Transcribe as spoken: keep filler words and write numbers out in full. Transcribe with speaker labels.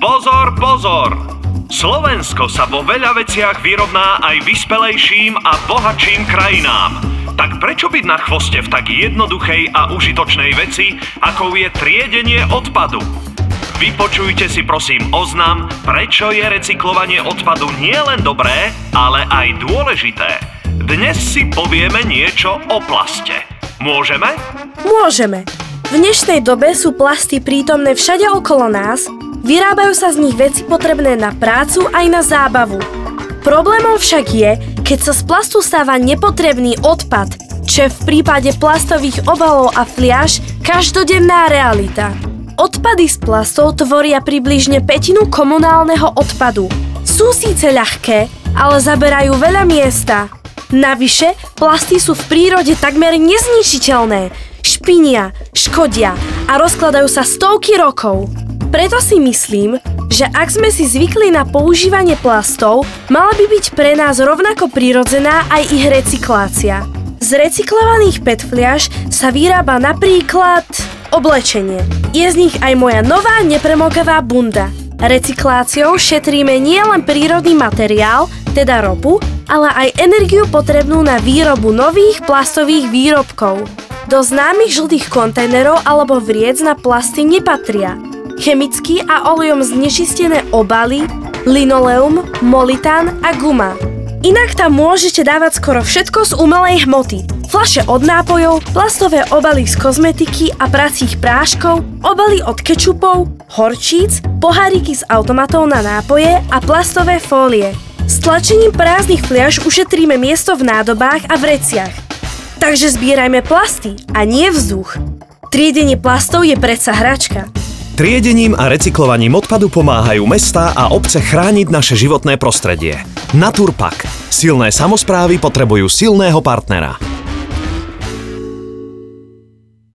Speaker 1: Pozor, pozor! Slovensko sa vo veľa veciach vyrovná aj vyspelejším a bohatším krajinám. Tak prečo byť na chvoste v tak jednoduchej a užitočnej veci, akou je triedenie odpadu? Vypočujte si prosím oznam, prečo je recyklovanie odpadu nielen dobré, ale aj dôležité. Dnes si povieme niečo o plaste. Môžeme?
Speaker 2: Môžeme. V dnešnej dobe sú plasty prítomné všade okolo nás, vyrábajú sa z nich veci potrebné na prácu aj na zábavu. Problémom však je, keď sa z plastu stáva nepotrebný odpad, čo je v prípade plastových obalov a fliaš každodenná realita. Odpady z plastov tvoria približne pätinu komunálneho odpadu. Sú síce ľahké, ale zaberajú veľa miesta. Navyše, plasty sú v prírode takmer nezničiteľné. Špinia, škodia a rozkladajú sa stovky rokov. Preto si myslím, že ak sme si zvykli na používanie plastov, mala by byť pre nás rovnako prirodzená aj ich recyklácia. Z recyklovaných pé é té fliaš sa vyrába napríklad oblečenie. Je z nich aj moja nová nepremokavá bunda. Recykláciou šetríme nielen prírodný materiál, teda ropu, ale aj energiu potrebnú na výrobu nových plastových výrobkov. Do známych žltých kontajnerov alebo vriec na plasty nepatria chemicky a olejom znečistené obaly, linoleum, molitán a guma. Inak tam môžete dávať skoro všetko z umelej hmoty. Fľaše od nápojov, plastové obaly z kozmetiky a pracích práškov, obaly od kečupov, horčíc, poháriky z automatov na nápoje a plastové fólie. S tlačením prázdnych fliaš ušetríme miesto v nádobách a vreciach. Takže zbierajme plasty a nie vzduch. Triedenie plastov je predsa hračka.
Speaker 3: Triedením a recyklovaním odpadu pomáhajú mestá a obce chrániť naše životné prostredie. Naturpak. Silné samosprávy potrebujú silného partnera.